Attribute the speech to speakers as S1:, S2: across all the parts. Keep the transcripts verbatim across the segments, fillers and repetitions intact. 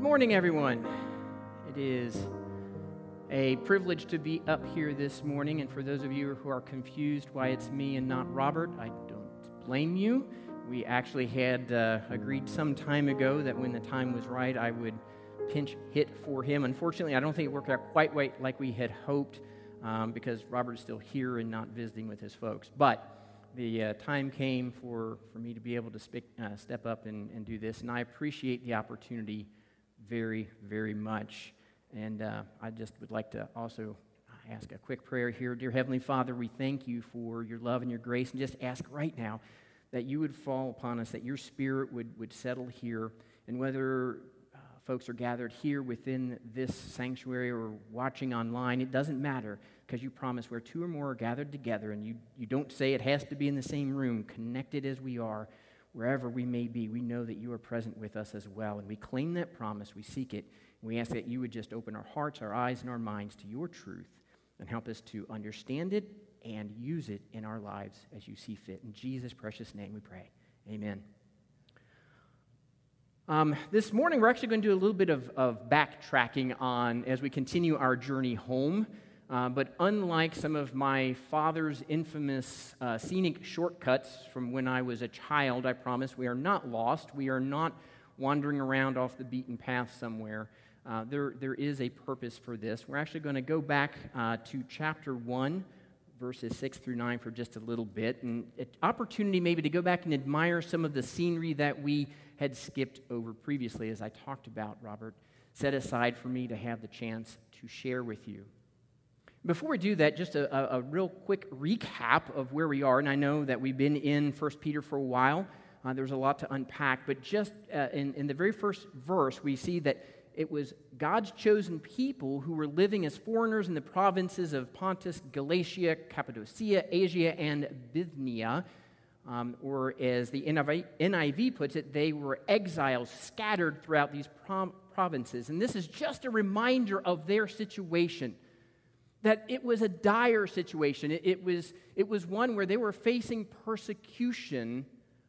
S1: morning, everyone. It is a privilege to be up here this morning, and for those of you who are confused why it's me and not Robert, I don't blame you. We actually had uh, agreed some time ago that when the time was right, I would pinch hit for him. Unfortunately, I don't think it worked out quite right like we had hoped, um, because Robert is still here and not visiting with his folks. But the uh, time came for, for me to be able to speak, uh, step up and, and do this, and I appreciate the opportunity very, very much. And uh, I just would like to also ask a quick prayer here. Dear Heavenly Father, we thank you for your love and your grace, and just ask right now that you would fall upon us, that your Spirit would, would settle here, and whether uh, folks are gathered here within this sanctuary or watching online, it doesn't matter, because you promise where two or more are gathered together, and you, you don't say it has to be in the same room, connected as we are, wherever we may be, we know that you are present with us as well, and we claim that promise, we seek it, and we ask that you would just open our hearts, our eyes, and our minds to your truth, and help us to understand it and use it in our lives as you see fit. In Jesus' precious name we pray. Amen. Um, this morning we're actually going to do a little bit of, of backtracking on as we continue our journey home. Uh, but unlike some of my father's infamous uh, scenic shortcuts from when I was a child, I promise we are not lost. We are not wandering around off the beaten path somewhere. Uh, there, there is a purpose for this. We're actually going to go back uh, to chapter one, verses six through nine for just a little bit, and an opportunity maybe to go back and admire some of the scenery that we had skipped over previously, as I talked about, Robert set aside for me to have the chance to share with you. Before we do that, just a, a, a real quick recap of where we are, and I know that we've been in First Peter for a while. Uh, there's a lot to unpack, but just uh, in, in the very first verse, we see that it was God's chosen people who were living as foreigners in the provinces of Pontus, Galatia, Cappadocia, Asia, and Bithynia, um, or as the N I V puts it, they were exiles scattered throughout these prom- provinces. And this is just a reminder of their situation, that it was a dire situation. It, it, was, it was one where they were facing persecution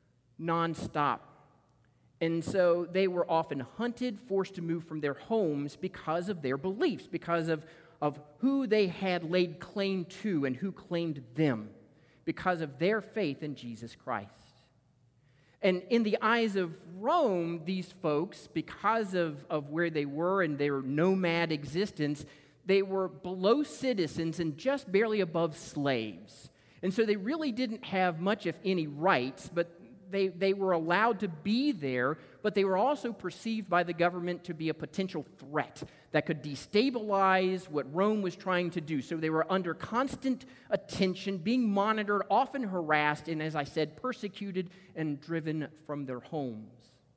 S1: nonstop. And so they were often hunted, forced to move from their homes because of their beliefs, because of, of who they had laid claim to and who claimed them, because of their faith in Jesus Christ. And in the eyes of Rome, these folks, because of, of where they were and their nomad existence, they were below citizens and just barely above slaves. And so they really didn't have much, if any, rights, but they, they were allowed to be there, but they were also perceived by the government to be a potential threat that could destabilize what Rome was trying to do. So they were under constant attention, being monitored, often harassed, and as I said, persecuted and driven from their homes.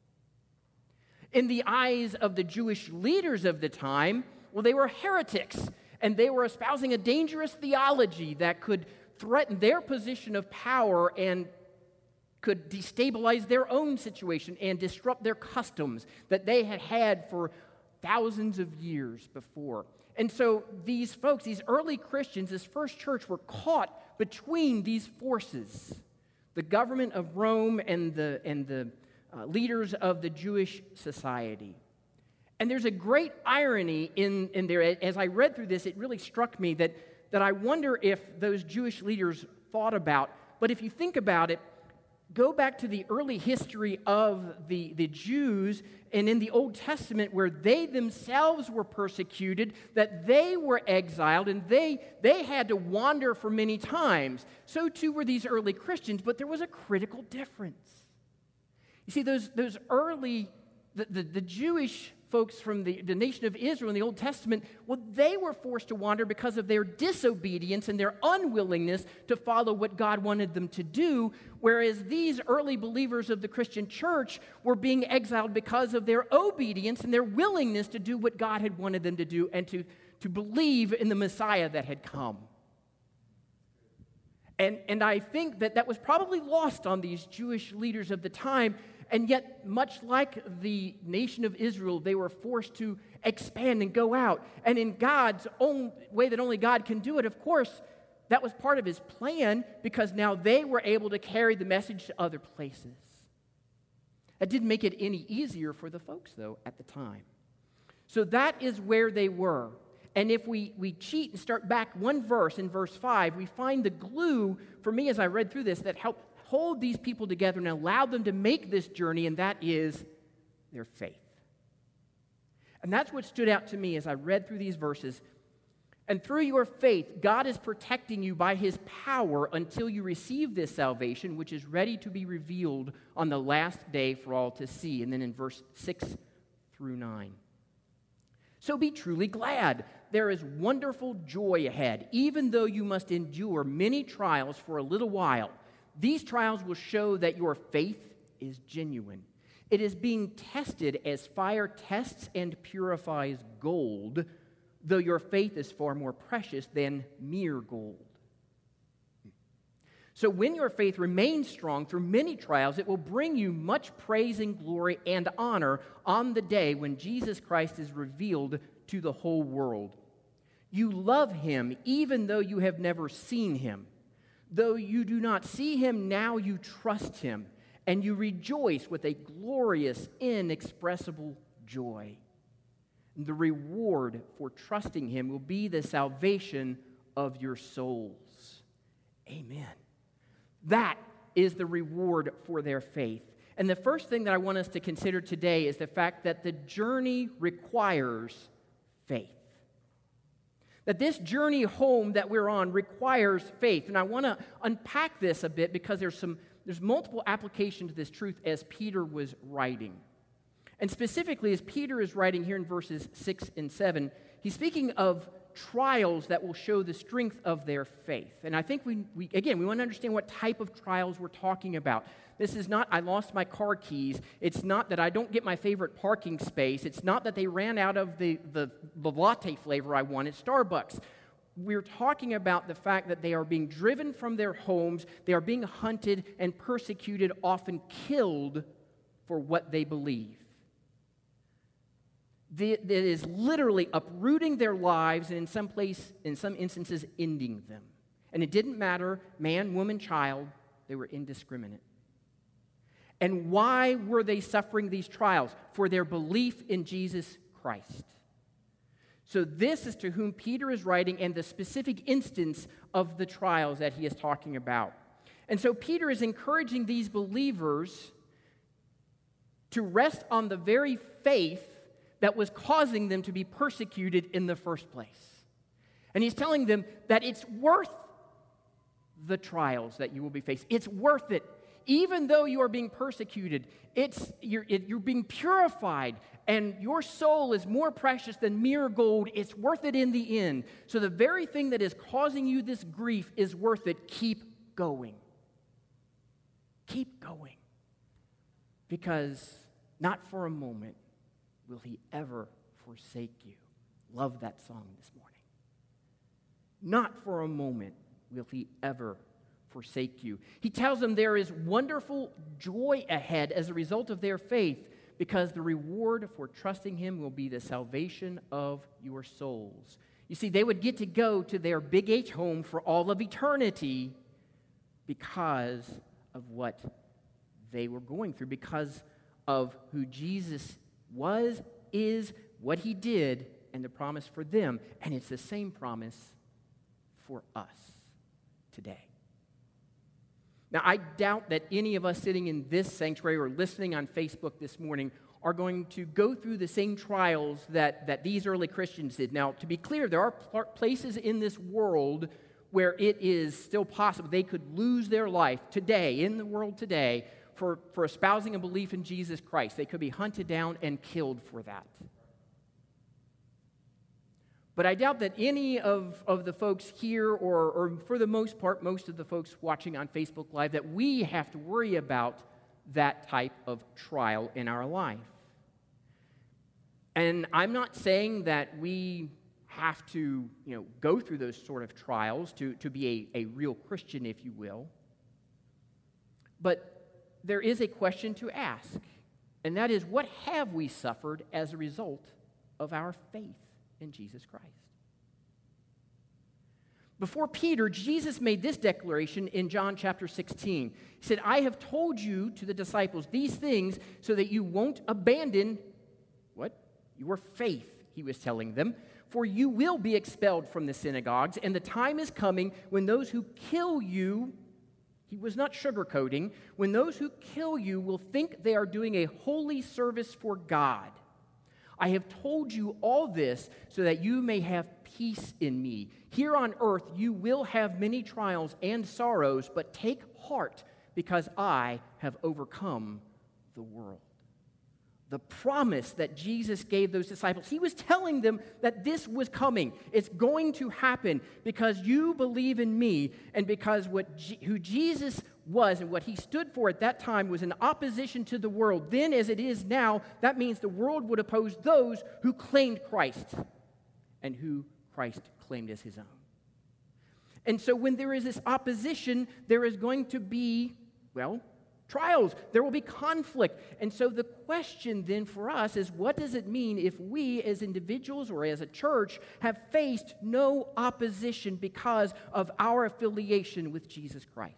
S1: In the eyes of the Jewish leaders of the time, well, they were heretics, and they were espousing a dangerous theology that could threaten their position of power and could destabilize their own situation and disrupt their customs that they had had for thousands of years before. And so these folks, these early Christians, this first church, were caught between these forces, the government of Rome and the, and the uh, leaders of the Jewish society. And there's a great irony in, in there. As I read through this, it really struck me that, that I wonder if those Jewish leaders thought about, but if you think about it, go back to the early history of the, the Jews and in the Old Testament where they themselves were persecuted, that they were exiled, and they, they had to wander for many times. So too were these early Christians, but there was a critical difference. You see, those, those early, the, the, the Jewish folks from the, the nation of Israel in the Old Testament, well, they were forced to wander because of their disobedience and their unwillingness to follow what God wanted them to do, whereas these early believers of the Christian church were being exiled because of their obedience and their willingness to do what God had wanted them to do and to, to believe in the Messiah that had come. And, and I think that that was probably lost on these Jewish leaders of the time. And yet, much like the nation of Israel, they were forced to expand and go out. And in God's own way that only God can do it, of course, that was part of his plan, because now they were able to carry the message to other places. That didn't make it any easier for the folks, though, at the time. So that is where they were. And if we, we cheat and start back one verse in verse five, we find the glue, for me as I read through this, that helped hold these people together and allowed them to make this journey, and that is their faith. And that's what stood out to me as I read through these verses. And through your faith, God is protecting you by his power until you receive this salvation, which is ready to be revealed on the last day for all to see. And then in verse six through nine. So be truly glad. There is wonderful joy ahead, even though you must endure many trials for a little while. These trials will show that your faith is genuine. It is being tested as fire tests and purifies gold, though your faith is far more precious than mere gold. So when your faith remains strong through many trials, it will bring you much praise and glory and honor on the day when Jesus Christ is revealed to the whole world. You love him even though you have never seen him. Though you do not see him now, you trust him, and you rejoice with a glorious, inexpressible joy. The reward for trusting him will be the salvation of your souls. Amen. That is the reward for their faith. And the first thing that I want us to consider today is the fact that the journey requires faith. That this journey home that we're on requires faith. And I want to unpack this a bit because there's some there's multiple applications to this truth as Peter was writing. And specifically, as Peter is writing here in verses six and seven, he's speaking of trials that will show the strength of their faith. And I think we, we again, we want to understand what type of trials we're talking about. This is not, I lost my car keys. It's not that I don't get my favorite parking space. It's not that they ran out of the, the, the latte flavor I want at Starbucks. We're talking about the fact that they are being driven from their homes. They are being hunted and persecuted, often killed for what they believe. That is literally uprooting their lives and in some place, in some instances, ending them. And it didn't matter, man, woman, child, they were indiscriminate. And why were they suffering these trials? For their belief in Jesus Christ. So this is to whom Peter is writing and the specific instance of the trials that he is talking about. And so Peter is encouraging these believers to rest on the very faith that was causing them to be persecuted in the first place. And he's telling them that it's worth the trials that you will be facing. It's worth it. Even though you are being persecuted, it's, you're, it, you're being purified, and your soul is more precious than mere gold. It's worth it in the end. So the very thing that is causing you this grief is worth it. Keep going. Keep going. Because not for a moment will he ever forsake you. Love that song this morning. Not for a moment will he ever forsake you. He tells them there is wonderful joy ahead as a result of their faith, because the reward for trusting him will be the salvation of your souls. You see, they would get to go to their big H home for all of eternity because of what they were going through, because of who Jesus was, is, what he did, and the promise for them. And it's the same promise for us today. Now, I doubt that any of us sitting in this sanctuary or listening on Facebook this morning are going to go through the same trials that, that these early Christians did. Now, to be clear, there are pl- places in this world where it is still possible they could lose their life today, in the world today, for, for espousing a belief in Jesus Christ. They could be hunted down and killed for that. But I doubt that any of, of the folks here, or, or for the most part, most of the folks watching on Facebook Live, that we have to worry about that type of trial in our life. And I'm not saying that we have to, you know, go through those sort of trials to, to be a, a real Christian, if you will. But there is a question to ask, and that is, what have we suffered as a result of our faith in Jesus Christ? Before Peter, Jesus made this declaration in John chapter sixteen. He said, I have told you to the disciples these things so that you won't abandon what? Your faith he was telling them, for you will be expelled from the synagogues, and the time is coming when those who kill you, he was not sugarcoating, when those who kill you will think they are doing a holy service for God. I have told you all this so that you may have peace in me. Here on earth you will have many trials and sorrows, but take heart, because I have overcome the world. The promise that Jesus gave those disciples, he was telling them that this was coming. It's going to happen because you believe in me, and because what G- who Jesus was and what he stood for at that time was in opposition to the world. Then, as it is now, that means the world would oppose those who claimed Christ and who Christ claimed as his own. And so when there is this opposition, there is going to be, well, trials. There will be conflict. And so the question then for us is, what does it mean if we as individuals or as a church have faced no opposition because of our affiliation with Jesus Christ?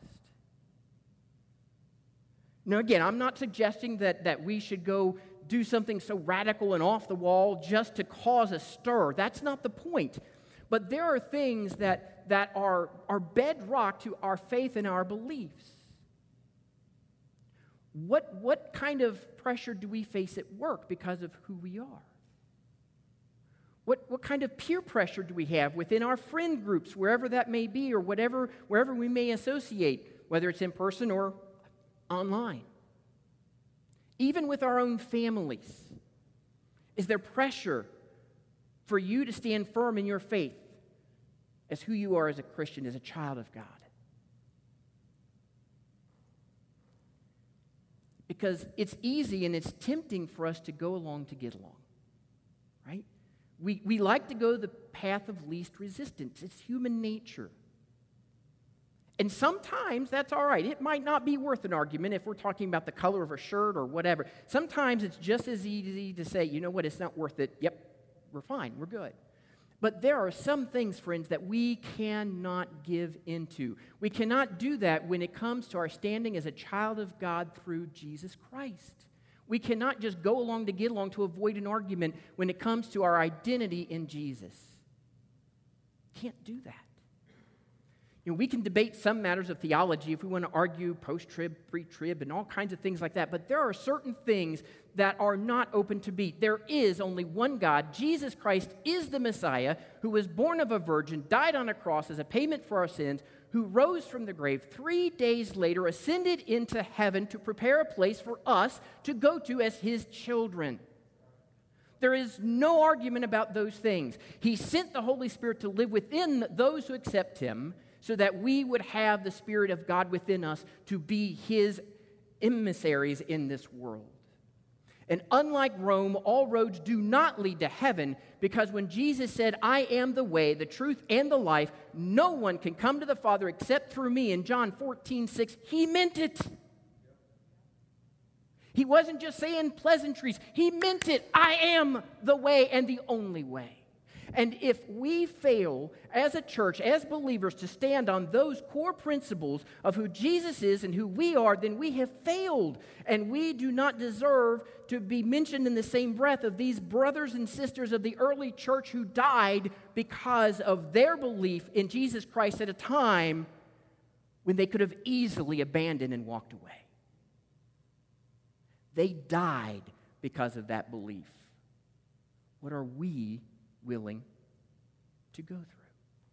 S1: Now, again, I'm not suggesting that, that we should go do something so radical and off the wall just to cause a stir. That's not the point. But there are things that, that are, are bedrock to our faith and our beliefs. What, what kind of pressure do we face at work because of who we are? What, what kind of peer pressure do we have within our friend groups, wherever that may be, or whatever, wherever we may associate, whether it's in person or online? Even with our own families, is there pressure for you to stand firm in your faith as who you are as a Christian, as a child of God? Because it's easy and it's tempting for us to go along to get along, right? We, we like to go the path of least resistance. It's human nature. And sometimes that's all right. It might not be worth an argument if we're talking about the color of a shirt or whatever. Sometimes it's just as easy to say, you know what, it's not worth it. Yep, we're fine, we're good. But there are some things, friends, that we cannot give into. We cannot do that when it comes to our standing as a child of God through Jesus Christ. We cannot just go along to get along to avoid an argument when it comes to our identity in Jesus. Can't do that. You know, we can debate some matters of theology if we want to argue post-trib, pre-trib, and all kinds of things like that. But there are certain things that are not open to beat. There is only one God. Jesus Christ is the Messiah, who was born of a virgin, died on a cross as a payment for our sins, who rose from the grave three days later, ascended into heaven to prepare a place for us to go to as his children. There is no argument about those things. He sent the Holy Spirit to live within those who accept him, so that we would have the Spirit of God within us to be his emissaries in this world. And unlike Rome, all roads do not lead to heaven, because when Jesus said, I am the way, the truth, and the life, no one can come to the Father except through me, in John fourteen six, he meant it. He wasn't just saying pleasantries. He meant it. I am the way and the only way. And if we fail as a church, as believers, to stand on those core principles of who Jesus is and who we are, then we have failed. And we do not deserve to be mentioned in the same breath of these brothers and sisters of the early church who died because of their belief in Jesus Christ at a time when they could have easily abandoned and walked away. They died because of that belief. What are we willing to go through?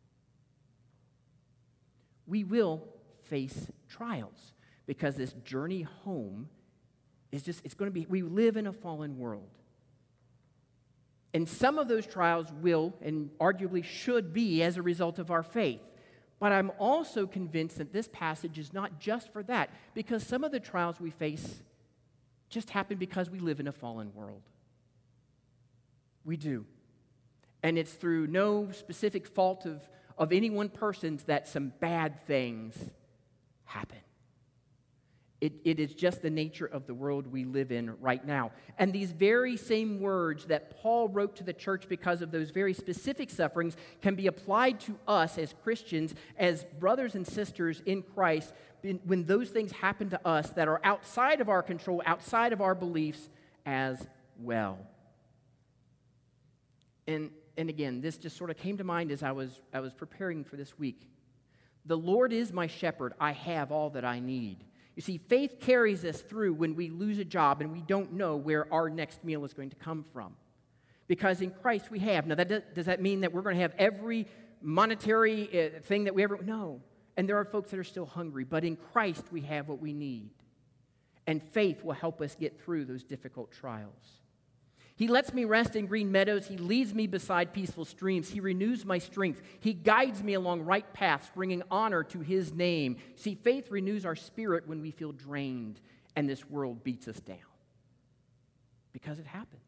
S1: We will face trials because this journey home is just, it's going to be, we live in a fallen world. And some of those trials will and arguably should be as a result of our faith. But I'm also convinced that this passage is not just for that, because some of the trials we face just happen because we live in a fallen world. We do. And it's through no specific fault of, of any one person's that some bad things happen. It, it is just the nature of the world we live in right now. And these very same words that Paul wrote to the church because of those very specific sufferings can be applied to us as Christians, as brothers and sisters in Christ, when those things happen to us that are outside of our control, outside of our beliefs as well. And, and again, this just sort of came to mind as I was, I was preparing for this week. The Lord is my shepherd. I have all that I need. You see, faith carries us through when we lose a job and we don't know where our next meal is going to come from. Because in Christ we have. Now, that does, does that mean that we're going to have every monetary uh, thing that we ever... No. And there are folks that are still hungry. But in Christ we have what we need. And faith will help us get through those difficult trials. He lets me rest in green meadows. He leads me beside peaceful streams. He renews my strength. He guides me along right paths, bringing honor to His name. See, faith renews our spirit when we feel drained and this world beats us down. Because it happens.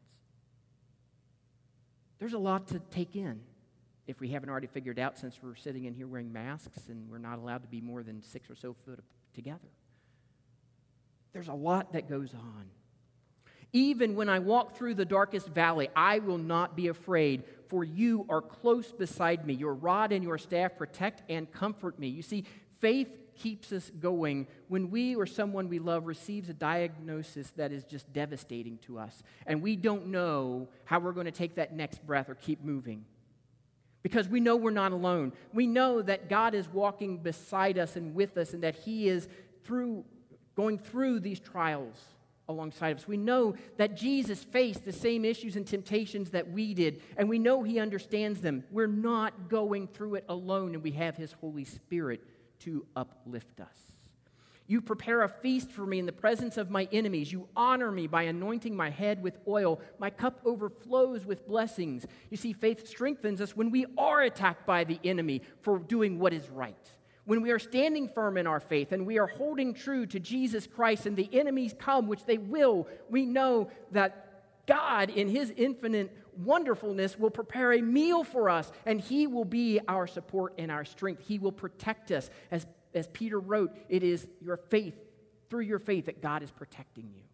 S1: There's a lot to take in if we haven't already figured out, since we're sitting in here wearing masks and we're not allowed to be more than six or so foot together. There's a lot that goes on. Even when I walk through the darkest valley, I will not be afraid, for you are close beside me. Your rod and your staff protect and comfort me. You see, faith keeps us going when we or someone we love receives a diagnosis that is just devastating to us, and we don't know how we're going to take that next breath or keep moving. Because we know we're not alone. We know that God is walking beside us and with us, and that He is through going through these trials alongside of us. We know that Jesus faced the same issues and temptations that we did, and we know He understands them. We're not going through it alone, and we have His Holy Spirit to uplift us. You prepare a feast for me in the presence of my enemies. You honor me by anointing my head with oil. My cup overflows with blessings. You see, faith strengthens us when we are attacked by the enemy for doing what is right. When we are standing firm in our faith and we are holding true to Jesus Christ and the enemies come, which they will, we know that God, in His infinite wonderfulness, will prepare a meal for us, and He will be our support and our strength. He will protect us. As, as Peter wrote, it is your faith, through your faith, that God is protecting you.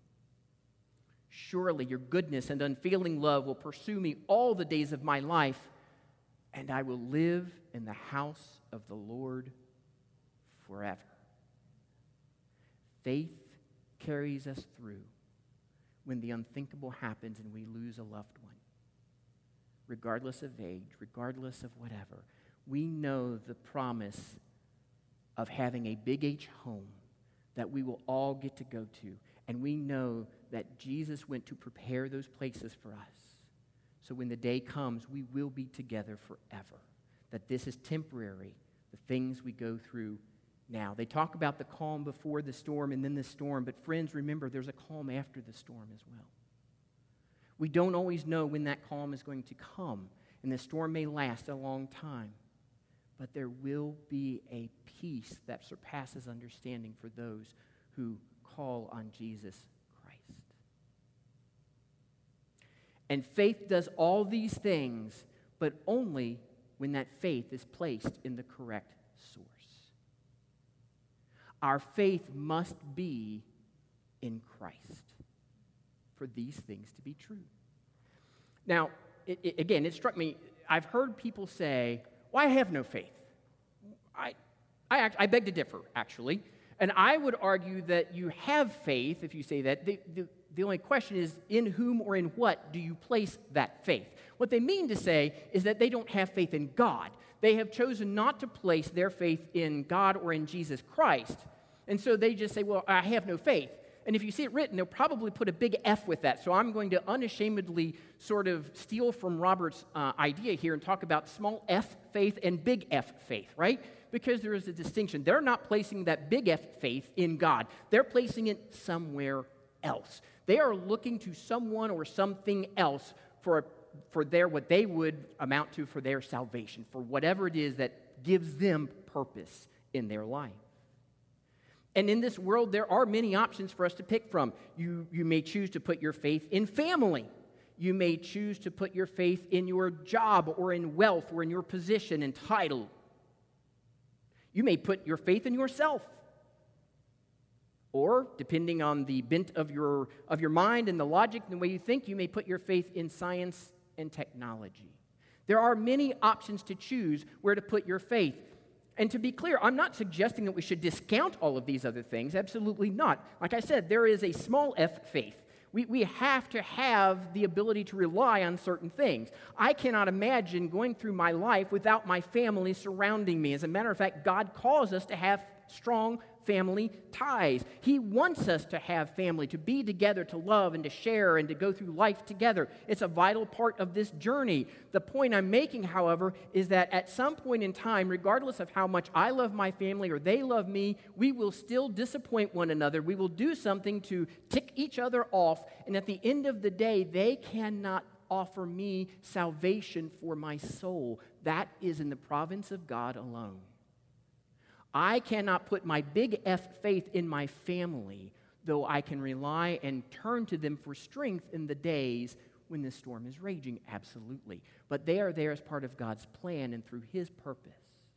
S1: Surely your goodness and unfailing love will pursue me all the days of my life, and I will live in the house of the Lord forever. Faith carries us through when the unthinkable happens and we lose a loved one. Regardless of age, regardless of whatever, we know the promise of having a big H home that we will all get to go to. And we know that Jesus went to prepare those places for us. So when the day comes, we will be together forever. That this is temporary, the things we go through now. They talk about the calm before the storm and then the storm, but friends, remember, there's a calm after the storm as well. We don't always know when that calm is going to come, and the storm may last a long time, but there will be a peace that surpasses understanding for those who call on Jesus Christ. And faith does all these things, but only when that faith is placed in the correct source. Our faith must be in Christ for these things to be true. Now, it, it, again, it struck me, I've heard people say, well, I have no faith. I, I, I beg to differ, actually. And I would argue that you have faith if you say that. The, the, the only question is, in whom or in what do you place that faith? What they mean to say is that they don't have faith in God. They have chosen not to place their faith in God or in Jesus Christ. And so they just say, well, I have no faith. And if you see it written, they'll probably put a big F with that. So I'm going to unashamedly sort of steal from Robert's uh, idea here and talk about small f faith and big F faith, right? Because there is a distinction. They're not placing that big F faith in God. They're placing it somewhere else. They are looking to someone or something else for, for their, what they would amount to for their salvation, for whatever it is that gives them purpose in their life. And in this world, there are many options for us to pick from. You, you may choose to put your faith in family. You may choose to put your faith in your job or in wealth or in your position and title. You may put your faith in yourself. Or, depending on the bent of your, of your mind and the logic and the way you think, you may put your faith in science and technology. There are many options to choose where to put your faith. And to be clear, I'm not suggesting that we should discount all of these other things. Absolutely not. Like I said, there is a small f faith. We, we have to have the ability to rely on certain things. I cannot imagine going through my life without my family surrounding me. As a matter of fact, God calls us to have strong family ties. He wants us to have family, to be together, to love and to share and to go through life together. It's a vital part of this journey. The point I'm making, however, is that at some point in time, regardless of how much I love my family or they love me, we will still disappoint one another. We will do something to tick each other off, and at the end of the day, they cannot offer me salvation for my soul. That is in the province of God alone. I cannot put my big F faith in my family, though I can rely and turn to them for strength in the days when the storm is raging, absolutely. But they are there as part of God's plan and through His purpose.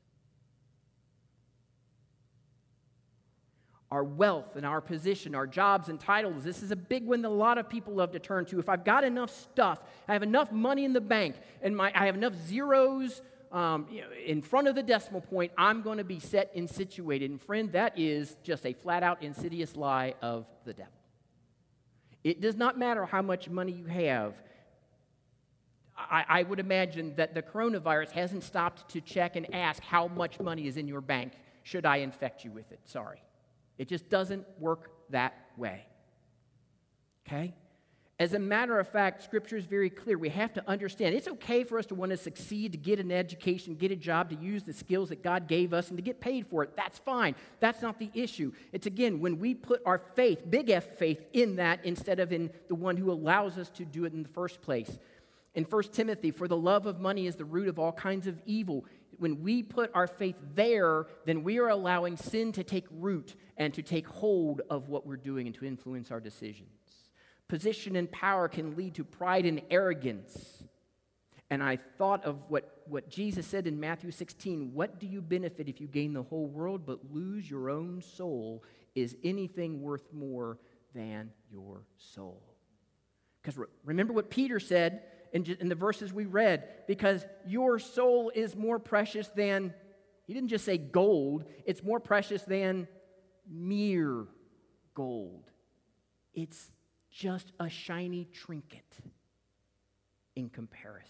S1: Our wealth and our position, our jobs and titles, this is a big one that a lot of people love to turn to. If I've got enough stuff, I have enough money in the bank, and my, I have enough zeros Um, you know, in front of the decimal point, I'm going to be set and situated. And friend, that is just a flat-out insidious lie of the devil. It does not matter how much money you have. I, I would imagine that the coronavirus hasn't stopped to check and ask how much money is in your bank. Should I infect you with it? Sorry. It just doesn't work that way. Okay? As a matter of fact, Scripture is very clear. We have to understand it's okay for us to want to succeed, to get an education, get a job, to use the skills that God gave us, and to get paid for it. That's fine. That's not the issue. It's, again, when we put our faith, big F faith, in that instead of in the one who allows us to do it in the first place. In First Timothy, for the love of money is the root of all kinds of evil. When we put our faith there, then we are allowing sin to take root and to take hold of what we're doing and to influence our decisions. Position and power can lead to pride and arrogance. And I thought of what, what Jesus said in Matthew sixteen, what do you benefit if you gain the whole world but lose your own soul? Is anything worth more than your soul? Because re- remember what Peter said in, in the verses we read, because your soul is more precious than, he didn't just say gold, it's more precious than mere gold. It's just a shiny trinket in comparison.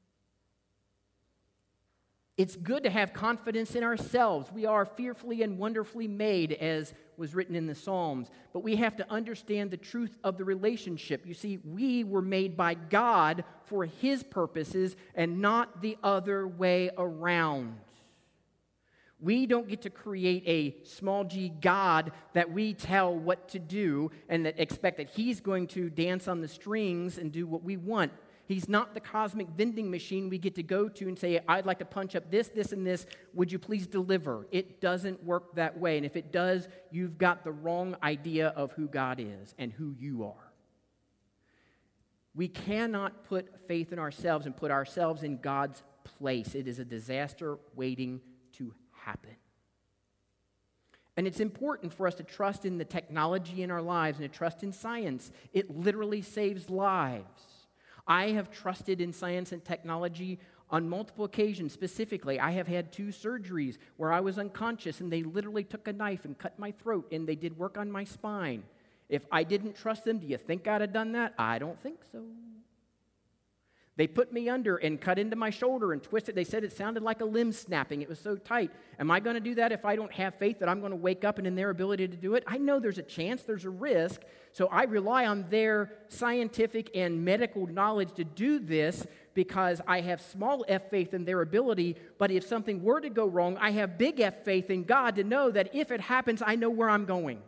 S1: It's good to have confidence in ourselves. We are fearfully and wonderfully made, as was written in the Psalms. But we have to understand the truth of the relationship. You see, we were made by God for His purposes and not the other way around. We don't get to create a small g God that we tell what to do and that expect that He's going to dance on the strings and do what we want. He's not the cosmic vending machine we get to go to and say, I'd like to punch up this, this, and this. Would you please deliver? It doesn't work that way. And if it does, you've got the wrong idea of who God is and who you are. We cannot put faith in ourselves and put ourselves in God's place. It is a disaster waiting to happen. And it's important for us to trust in the technology in our lives and to trust in science. It literally saves lives. I have trusted in science and technology on multiple occasions. Specifically, I have had two surgeries where I was unconscious and they literally took a knife and cut my throat and they did work on my spine. If I didn't trust them, do you think I'd have done that? I don't think so. They put me under and cut into my shoulder and twisted. They said it sounded like a limb snapping. It was so tight. Am I going to do that if I don't have faith that I'm going to wake up and in their ability to do it? I know there's a chance, there's a risk, so I rely on their scientific and medical knowledge to do this because I have small f faith in their ability, but if something were to go wrong, I have big F faith in God to know that if it happens, I know where I'm going.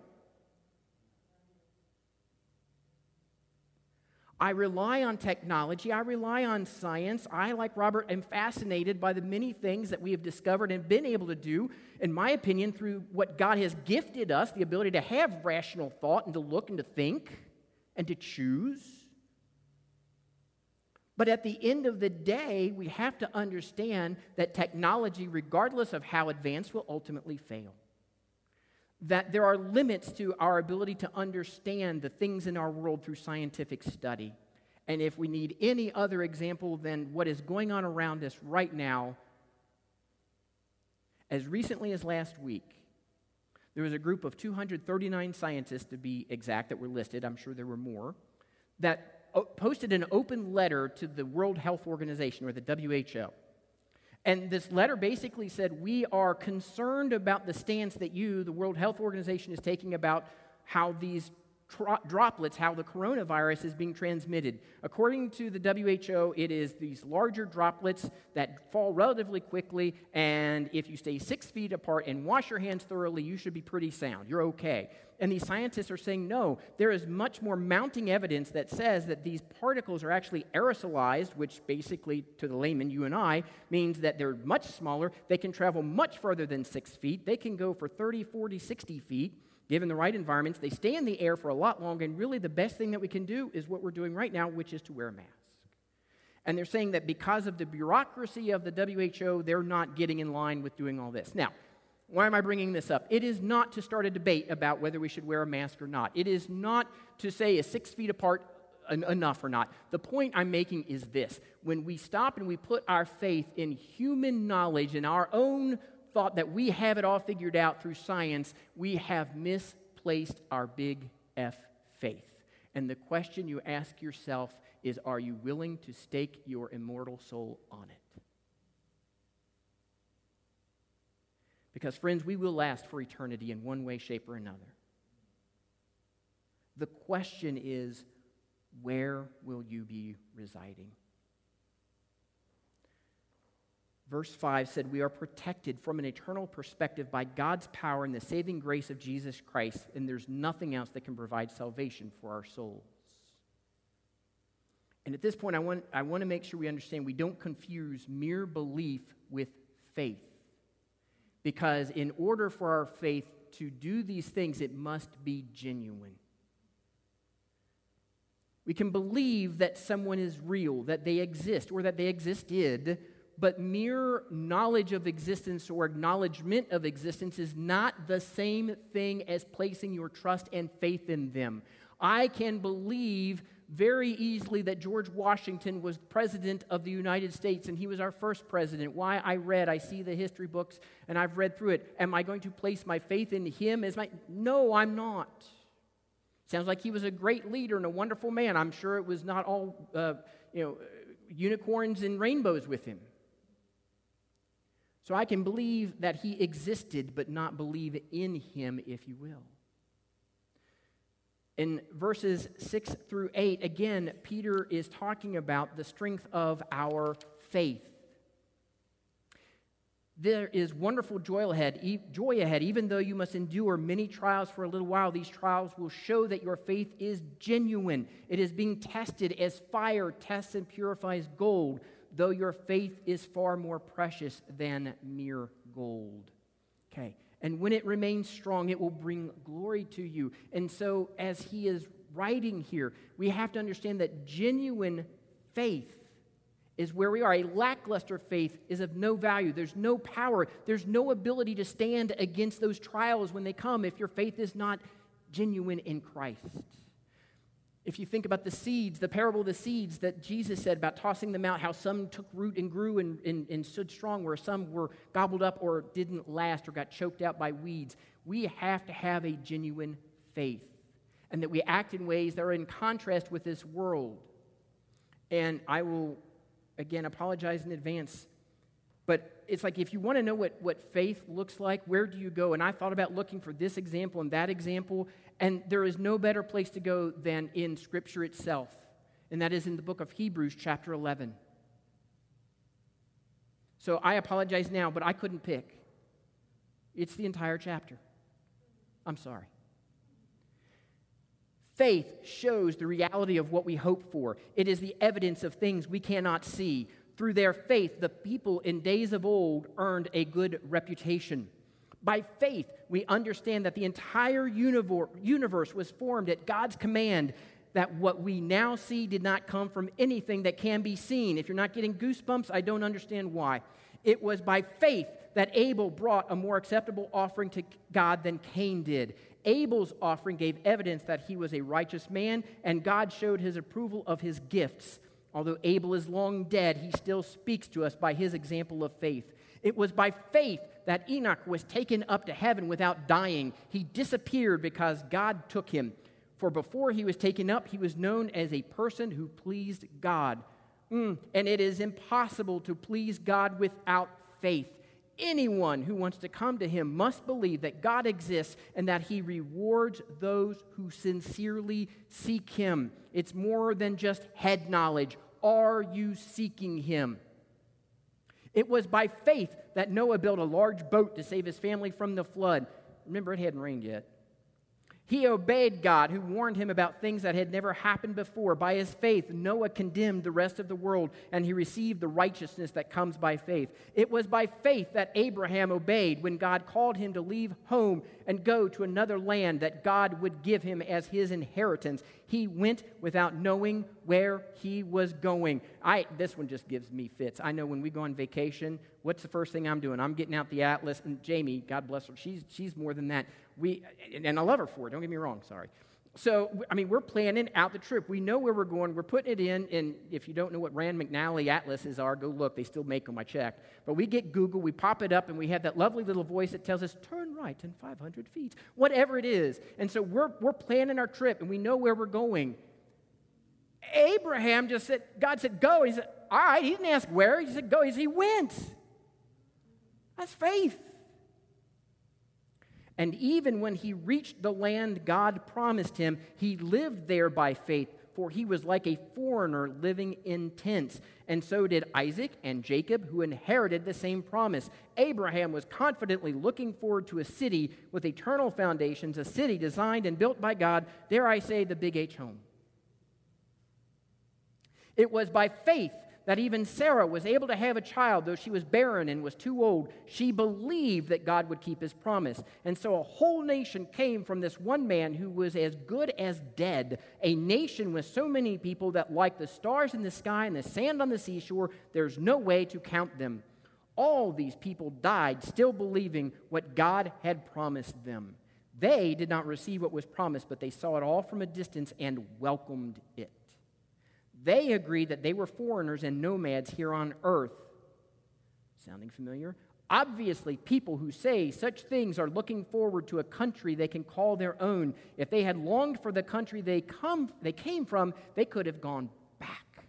S1: I rely on technology. I rely on science. I, like Robert, am fascinated by the many things that we have discovered and been able to do, in my opinion, through what God has gifted us, the ability to have rational thought and to look and to think and to choose. But at the end of the day, we have to understand that technology, regardless of how advanced, will ultimately fail. That there are limits to our ability to understand the things in our world through scientific study. And if we need any other example than what is going on around us right now, as recently as last week, there was a group of two hundred thirty-nine scientists, to be exact, that were listed. I'm sure there were more. that o- posted an open letter to the World Health Organization, or the W H O. And this letter basically said, we are concerned about the stance that you, the World Health Organization, is taking about how these tro- droplets, how the coronavirus is being transmitted. According to the W H O, it is these larger droplets that fall relatively quickly, and if you stay six feet apart and wash your hands thoroughly, you should be pretty sound. You're okay. And these scientists are saying, no, there is much more mounting evidence that says that these particles are actually aerosolized, which basically, to the layman, you and I, means that they're much smaller. They can travel much further than six feet. They can go for thirty, forty, sixty feet. Given the right environments, they stay in the air for a lot longer, and really the best thing that we can do is what we're doing right now, which is to wear a mask. And they're saying that because of the bureaucracy of the W H O, they're not getting in line with doing all this. Now, why am I bringing this up? It is not to start a debate about whether we should wear a mask or not. It is not to say is six feet apart en- enough or not. The point I'm making is this. When we stop and we put our faith in human knowledge and our own thought that we have it all figured out through science, we have misplaced our big F faith. And the question you ask yourself is, are you willing to stake your immortal soul on it? Because, friends, we will last for eternity in one way, shape, or another. The question is, where will you be residing? Verse five said, we are protected from an eternal perspective by God's power and the saving grace of Jesus Christ, and there's nothing else that can provide salvation for our souls. And at this point, I want, I want to make sure we understand we don't confuse mere belief with faith. Because in order for our faith to do these things, it must be genuine. We can believe that someone is real, that they exist, or that they existed, but mere knowledge of existence or acknowledgement of existence is not the same thing as placing your trust and faith in them. I can believe very easily that George Washington was president of the United States, and he was our first president. Why? I read, I see the history books, and I've read through it. Am I going to place my faith in him as my... No, I'm not. Sounds like he was a great leader and a wonderful man. I'm sure it was not all, uh, you know, unicorns and rainbows with him. So I can believe that he existed, but not believe in him, if you will. In verses six through eight, again, Peter is talking about the strength of our faith. There is wonderful joy ahead, e- joy ahead, even though you must endure many trials for a little while. These trials will show that your faith is genuine. It is being tested as fire tests and purifies gold, though your faith is far more precious than mere gold. Okay. And when it remains strong, it will bring glory to you. And so, as he is writing here, we have to understand that genuine faith is where we are. A lackluster faith is of no value. There's no power. There's no ability to stand against those trials when they come if your faith is not genuine in Christ. If you think about the seeds, the parable of the seeds that Jesus said about tossing them out, how some took root and grew and, and, and stood strong, where some were gobbled up or didn't last or got choked out by weeds. We have to have a genuine faith, and that we act in ways that are in contrast with this world. And I will, again, apologize in advance, but it's like if you want to know what, what faith looks like, where do you go? And I thought about looking for this example and that example, and there is no better place to go than in Scripture itself, and that is in the book of Hebrews, chapter eleven. So I apologize now, but I couldn't pick. It's the entire chapter. I'm sorry. Faith shows the reality of what we hope for. It is the evidence of things we cannot see. Through their faith, the people in days of old earned a good reputation. By faith, we understand that the entire universe was formed at God's command, that what we now see did not come from anything that can be seen. If you're not getting goosebumps, I don't understand why. It was by faith that Abel brought a more acceptable offering to God than Cain did. Abel's offering gave evidence that he was a righteous man, and God showed his approval of his gifts. Although Abel is long dead, he still speaks to us by his example of faith. It was by faith that Enoch was taken up to heaven without dying. He disappeared because God took him. For before he was taken up, he was known as a person who pleased God. Mm, and it is impossible to please God without faith. Anyone who wants to come to him must believe that God exists and that he rewards those who sincerely seek him. It's more than just head knowledge. Are you seeking him? It was by faith that Noah built a large boat to save his family from the flood. Remember, it hadn't rained yet. He obeyed God, who warned him about things that had never happened before. By his faith, Noah condemned the rest of the world, and he received the righteousness that comes by faith. It was by faith that Abraham obeyed when God called him to leave home and go to another land that God would give him as his inheritance. He went without knowing where he was going. I this one just gives me fits. I know when we go on vacation, what's the first thing I'm doing? I'm getting out the atlas, and Jamie, God bless her, she's she's more than that. We and I love her for it. Don't get me wrong. Sorry. So I mean, we're planning out the trip. We know where we're going. We're putting it in. And if you don't know what Rand McNally atlases are, go look. They still make them. I checked. But we get Google. We pop it up, and we have that lovely little voice that tells us turn right in five hundred feet, whatever it is. And so we're we're planning our trip, and we know where we're going. Abraham just said, God said, go. He said, all right. He didn't ask where. He said, go. He said, he went. That's faith. And even when he reached the land God promised him, he lived there by faith, for he was like a foreigner living in tents. And so did Isaac and Jacob, who inherited the same promise. Abraham was confidently looking forward to a city with eternal foundations, a city designed and built by God, dare I say, the Big H home. It was by faith that even Sarah was able to have a child, though she was barren and was too old. She believed that God would keep his promise. And so a whole nation came from this one man who was as good as dead. A nation with so many people that, like the stars in the sky and the sand on the seashore, there's no way to count them. All these people died still believing what God had promised them. They did not receive what was promised, but they saw it all from a distance and welcomed it. They agreed that they were foreigners and nomads here on earth. Sounding familiar? Obviously, people who say such things are looking forward to a country they can call their own. If they had longed for the country they come, they came from, they could have gone back.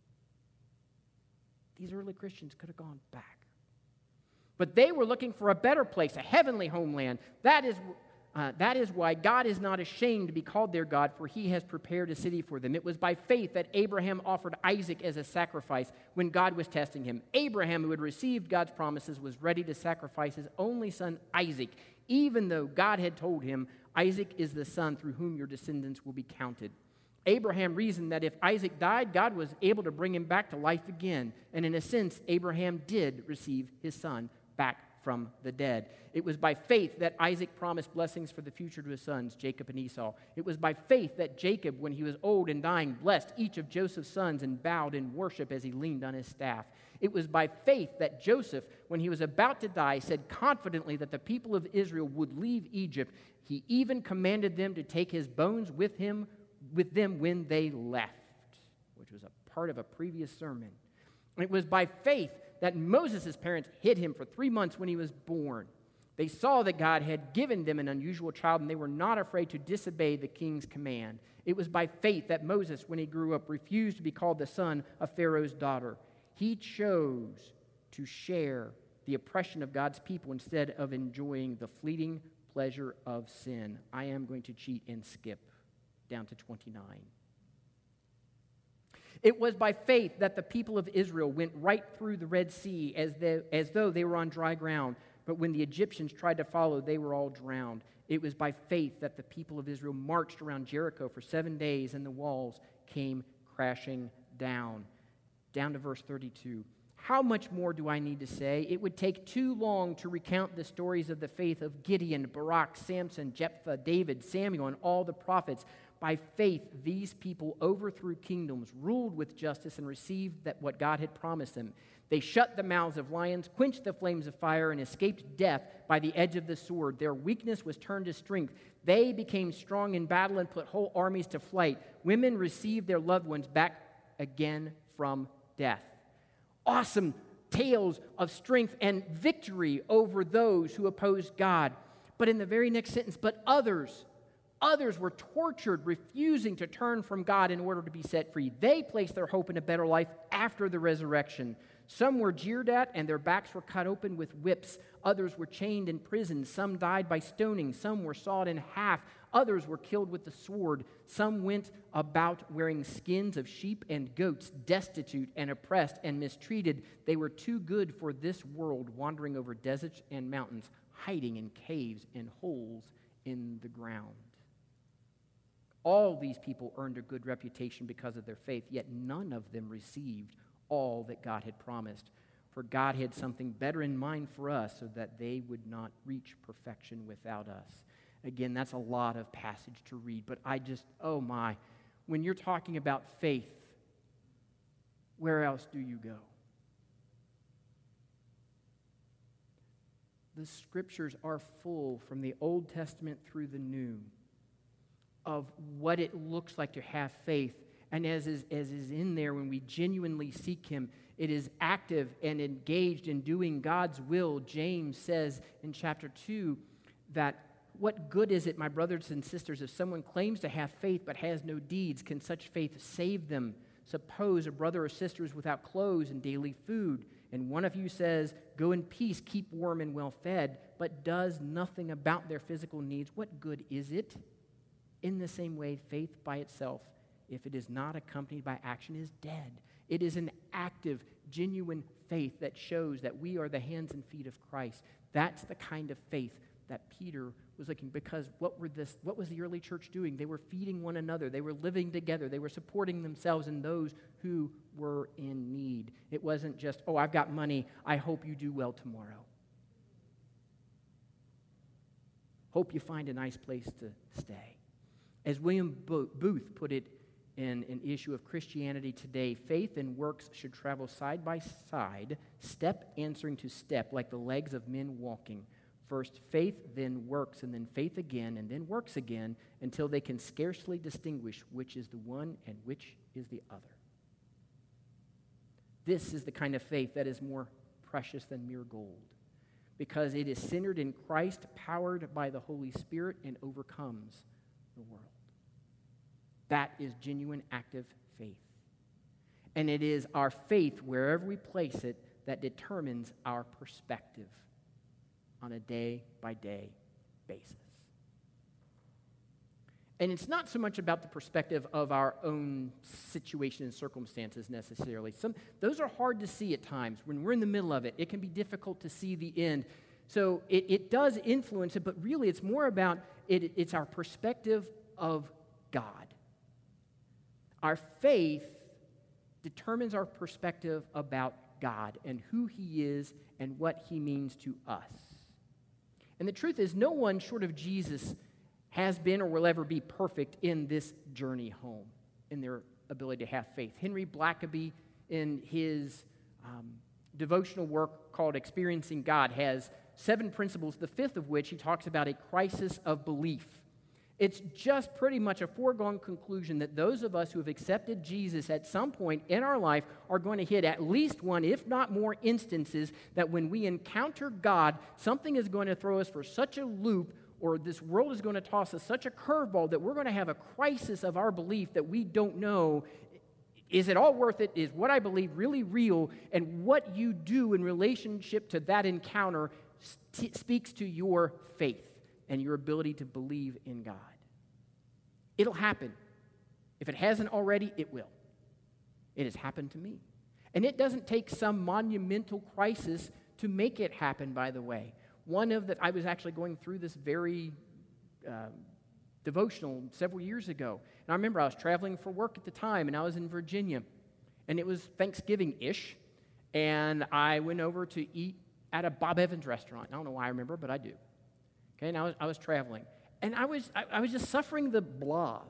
S1: These early Christians could have gone back. But they were looking for a better place, a heavenly homeland. That is Uh, that is why God is not ashamed to be called their God, for he has prepared a city for them. It was by faith that Abraham offered Isaac as a sacrifice when God was testing him. Abraham, who had received God's promises, was ready to sacrifice his only son, Isaac, even though God had told him, Isaac is the son through whom your descendants will be counted. Abraham reasoned that if Isaac died, God was able to bring him back to life again. And in a sense, Abraham did receive his son back from the dead. It was by faith that Isaac promised blessings for the future to his sons, Jacob and Esau. It was by faith that Jacob, when he was old and dying, blessed each of Joseph's sons and bowed in worship as he leaned on his staff. It was by faith that Joseph, when he was about to die, said confidently that the people of Israel would leave Egypt. He even commanded them to take his bones with him, with them when they left, which was a part of a previous sermon. It was by faith that Moses' parents hid him for three months when he was born. They saw that God had given them an unusual child, and they were not afraid to disobey the king's command. It was by faith that Moses, when he grew up, refused to be called the son of Pharaoh's daughter. He chose to share the oppression of God's people instead of enjoying the fleeting pleasure of sin. I am going to cheat and skip down to twenty-nine. It was by faith that the people of Israel went right through the Red Sea as, they, as though they were on dry ground. But when the Egyptians tried to follow, they were all drowned. It was by faith that the people of Israel marched around Jericho for seven days and the walls came crashing down. Down to verse thirty-two. How much more do I need to say? It would take too long to recount the stories of the faith of Gideon, Barak, Samson, Jephthah, David, Samuel, and all the prophets. By faith, these people overthrew kingdoms, ruled with justice, and received that what God had promised them. They shut the mouths of lions, quenched the flames of fire, and escaped death by the edge of the sword. Their weakness was turned to strength. They became strong in battle and put whole armies to flight. Women received their loved ones back again from death. Awesome tales of strength and victory over those who opposed God. But in the very next sentence, but others, Others were tortured, refusing to turn from God in order to be set free. They placed their hope in a better life after the resurrection. Some were jeered at, and their backs were cut open with whips. Others were chained in prison. Some died by stoning. Some were sawed in half. Others were killed with the sword. Some went about wearing skins of sheep and goats, destitute and oppressed and mistreated. They were too good for this world, wandering over deserts and mountains, hiding in caves and holes in the ground. All these people earned a good reputation because of their faith, yet none of them received all that God had promised. For God had something better in mind for us so that they would not reach perfection without us. Again, that's a lot of passage to read, but I just, oh my, when you're talking about faith, where else do you go? The scriptures are full from the Old Testament through the New of what it looks like to have faith. And as is, as is in there, when we genuinely seek Him, it is active and engaged in doing God's will. James says in chapter two that what good is it, my brothers and sisters, if someone claims to have faith but has no deeds? Can such faith save them? Suppose a brother or sister is without clothes and daily food, and one of you says, go in peace, keep warm and well fed, but does nothing about their physical needs. What good is it? In the same way, faith by itself, if it is not accompanied by action, is dead. It is an active, genuine faith that shows that we are the hands and feet of Christ. That's the kind of faith that Peter was looking, because what were this? What was the early church doing? They were feeding one another. They were living together. They were supporting themselves and those who were in need. It wasn't just, oh, I've got money. I hope you do well tomorrow. Hope you find a nice place to stay. As William Booth put it in an issue of Christianity Today, faith and works should travel side by side, step answering to step, like the legs of men walking. First faith, then works, and then faith again, and then works again, until they can scarcely distinguish which is the one and which is the other. This is the kind of faith that is more precious than mere gold, because it is centered in Christ, powered by the Holy Spirit, and overcomes the world. That is genuine, active faith. And it is our faith, wherever we place it, that determines our perspective on a day-by-day basis. And it's not so much about the perspective of our own situation and circumstances necessarily. Some, those are hard to see at times. When we're in the middle of it, it can be difficult to see the end. So it, it does influence it, but really it's more about, it, it's our perspective of God. Our faith determines our perspective about God and who He is and what He means to us. And the truth is, no one short of Jesus has been or will ever be perfect in this journey home, in their ability to have faith. Henry Blackaby, in his um, devotional work called Experiencing God, has seven principles, the fifth of which he talks about a crisis of belief. It's just pretty much a foregone conclusion that those of us who have accepted Jesus at some point in our life are going to hit at least one, if not more, instances that when we encounter God, something is going to throw us for such a loop, or this world is going to toss us such a curveball that we're going to have a crisis of our belief that we don't know, is it all worth it? Is what I believe really real? And what you do in relationship to that encounter st- speaks to your faith and your ability to believe in God. It'll happen. If it hasn't already, it will. It has happened to me. And it doesn't take some monumental crisis to make it happen, by the way. One of the, I was actually going through this very uh, devotional several years ago. And I remember I was traveling for work at the time, and I was in Virginia. And it was Thanksgiving-ish. And I went over to eat at a Bob Evans restaurant. I don't know why I remember, but I do. Okay, and I was, I was traveling. And I was I, I was just suffering the blahs.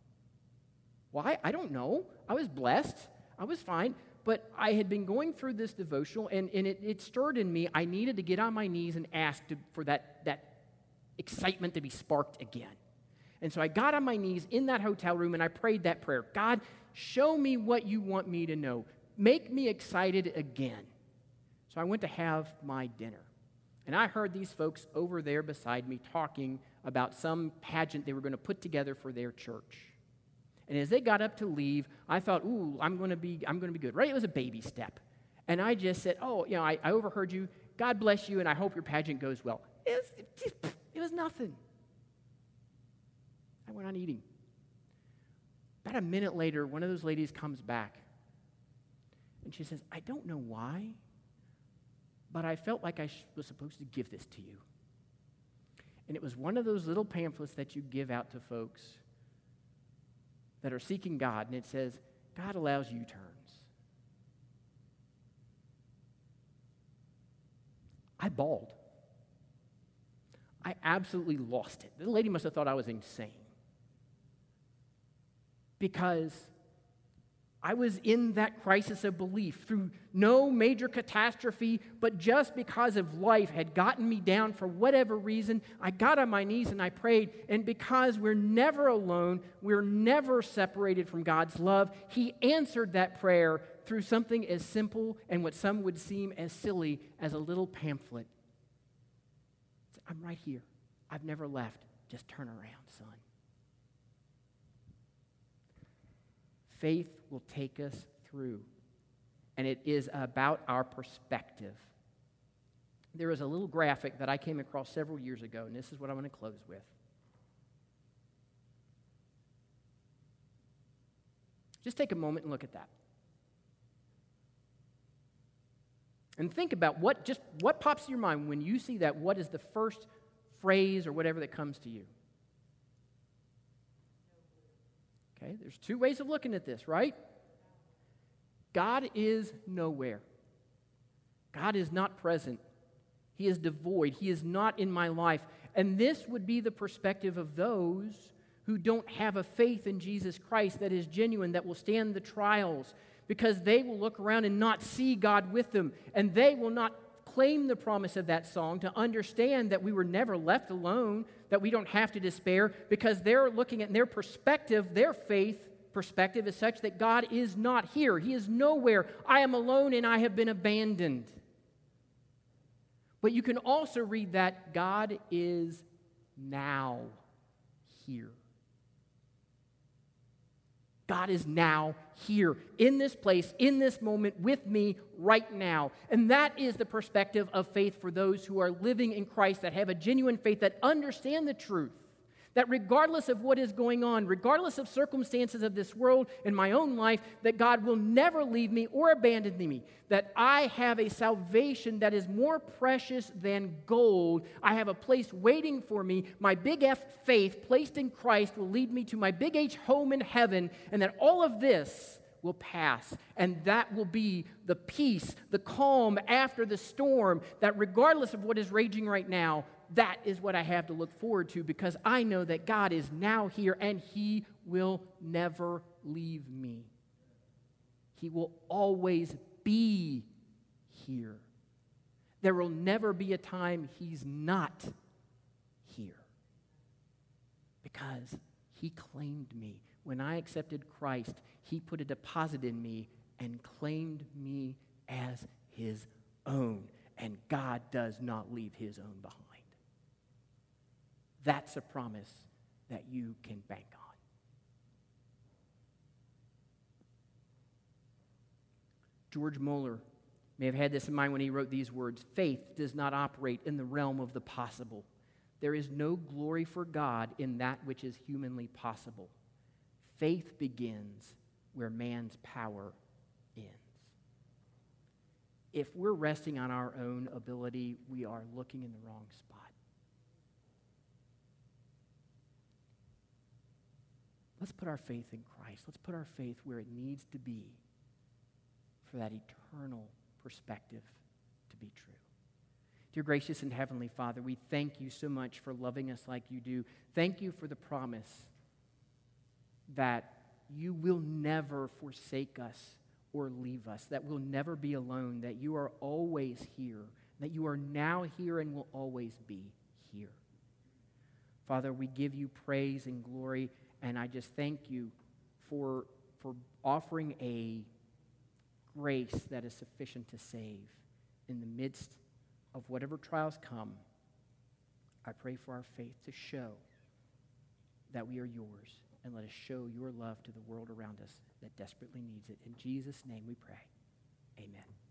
S1: Why? I don't know. I was blessed. I was fine. But I had been going through this devotional, and, and it, it stirred in me. I needed to get on my knees and ask to, for that, that excitement to be sparked again. And so I got on my knees in that hotel room, and I prayed that prayer. God, show me what you want me to know. Make me excited again. So I went to have my dinner. And I heard these folks over there beside me talking about some pageant they were going to put together for their church. And as they got up to leave, I thought, ooh, I'm going to be, I'm going to be good, right? It was a baby step. And I just said, oh, you know, I, I overheard you. God bless you, and I hope your pageant goes well. It was, it, just, it was nothing. I went on eating. About a minute later, one of those ladies comes back. And she says, I don't know why, but I felt like I sh- was supposed to give this to you. And it was one of those little pamphlets that you give out to folks that are seeking God, and it says, God allows U-turns. I bawled. I absolutely lost it. The lady must have thought I was insane. Because I was in that crisis of belief through no major catastrophe, but just because of life had gotten me down for whatever reason, I got on my knees and I prayed. And because we're never alone, we're never separated from God's love, He answered that prayer through something as simple and what some would seem as silly as a little pamphlet. I'm right here. I've never left. Just turn around, son. Faith will take us through, and it is about our perspective. There is a little graphic that I came across several years ago, and this is what I want to close with. Just take a moment and look at that. And think about what just what pops to your mind when you see that. What is the first phrase or whatever that comes to you? Okay, there's two ways of looking at this, right? God is nowhere. God is not present. He is devoid. He is not in my life. And this would be the perspective of those who don't have a faith in Jesus Christ that is genuine, that will stand the trials, because they will look around and not see God with them, and they will not claim the promise of that song to understand that we were never left alone, that we don't have to despair, because they're looking at their perspective, their faith perspective is such that God is not here. He is nowhere. I am alone and I have been abandoned. But you can also read that God is now here. God is now here, in this place, in this moment, with me right now. And that is the perspective of faith for those who are living in Christ, that have a genuine faith, that understand the truth. That regardless of what is going on, regardless of circumstances of this world and my own life, that God will never leave me or abandon me. That I have a salvation that is more precious than gold. I have a place waiting for me. My big F faith placed in Christ will lead me to my big H home in heaven. And that all of this will pass. And that will be the peace, the calm after the storm. That regardless of what is raging right now, that is what I have to look forward to, because I know that God is now here and He will never leave me. He will always be here. There will never be a time He's not here, because He claimed me. When I accepted Christ, He put a deposit in me and claimed me as His own. And God does not leave His own behind. That's a promise that you can bank on. George Mueller may have had this in mind when he wrote these words: faith does not operate in the realm of the possible. There is no glory for God in that which is humanly possible. Faith begins where man's power ends. If we're resting on our own ability, we are looking in the wrong spot. Let's put our faith in Christ. Let's put our faith where it needs to be for that eternal perspective to be true. Dear gracious and heavenly Father, we thank You so much for loving us like You do. Thank You for the promise that You will never forsake us or leave us, that we'll never be alone, that You are always here, that You are now here and will always be here. Father, we give You praise and glory. And I just thank You for, for offering a grace that is sufficient to save in the midst of whatever trials come, I pray for our faith to show that we are yours, and let us show your love to the world around us that desperately needs it. In Jesus' name we pray. Amen.